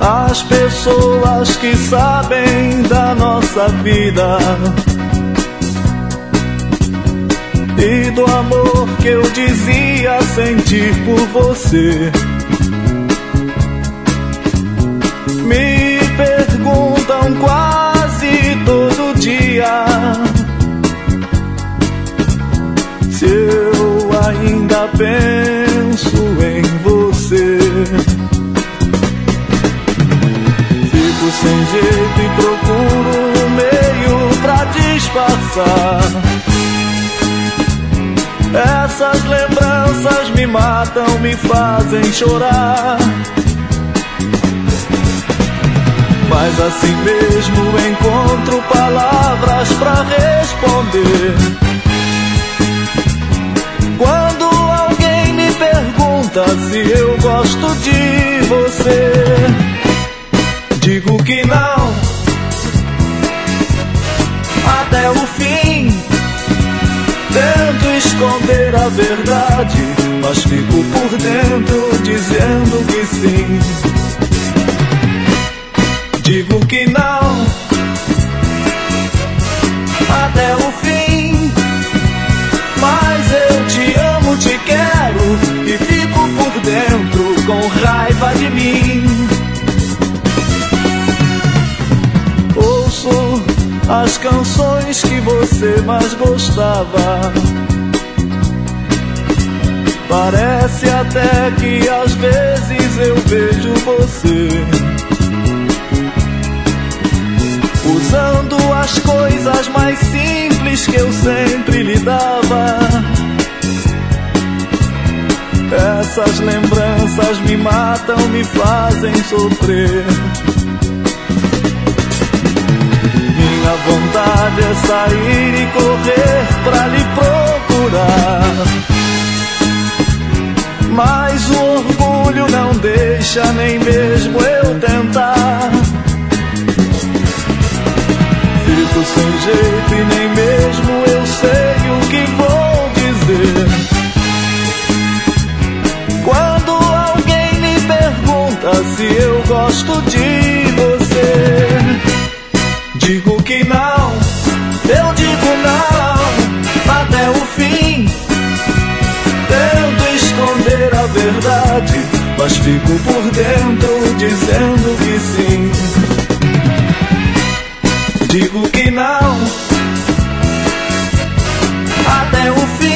as pessoas que sabem da nossa vida e do amor que eu dizia sentir por você. Me perguntam quase todo dia se eu ainda penso em você. Fico sem jeito e procuro um meio pra disfarçar. Essas lembranças me matam, me fazem chorar. Mas assim mesmo encontro palavras pra responder. Quando alguém me pergunta se eu gosto de você, digo que não, até o fim. Tento esconder a verdade, mas fico por dentro dizendo que sim. Digo que não, até o fim. Mas eu te amo, te quero e fico por dentro com raiva de mim. Ouço as canções que você mais gostava. Parece até que às vezes eu vejo você usando as coisas mais simples que eu sempre lhe dava. Essas lembranças me matam, me fazem sofrer. Minha vontade é sair e correr pra lhe procurar, mas o orgulho não deixa nem mesmo eu tentar. Fico sem jeito e nem mesmo eu sei o que vou dizer. Quando alguém me pergunta se eu gosto de você, digo que não, eu digo não, até o fim. Tento esconder a verdade, mas fico por dentro dizendo que sim. Digo que não, até o fim.